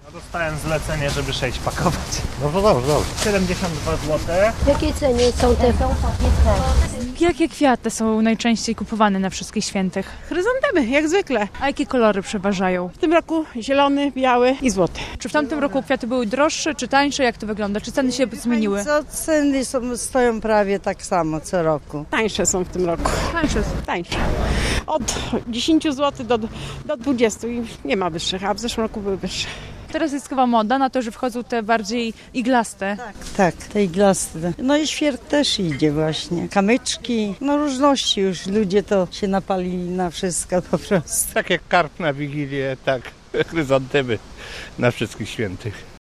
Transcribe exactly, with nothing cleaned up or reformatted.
Dostałem zlecenie, żeby sześć pakować. Dobrze, dobrze, dobrze. siedemdziesiąt dwa złote. W jakiej cenie są te? Jakie kwiaty są najczęściej kupowane na Wszystkich Świętych? Chryzantemy, jak zwykle. A jakie kolory przeważają? W tym roku zielony, biały i złoty. Czy w tamtym roku kwiaty były droższe czy tańsze? Jak to wygląda? Czy ceny się zmieniły? Co, ceny są, stoją prawie tak samo co roku. Tańsze są w tym roku. Tańsze. Tańsze. Od dziesięć złotych do, do dwudziestu i nie ma wyższych, a w zeszłym roku były wyższe. Teraz jest chyba moda na to, że wchodzą te bardziej iglaste. Tak, tak, te iglaste. No i świerk też idzie właśnie. Kamyczki, no różności już. Ludzie to się napalili na wszystko po prostu. Tak jak karp na Wigilię, tak chryzantemy na Wszystkich Świętych.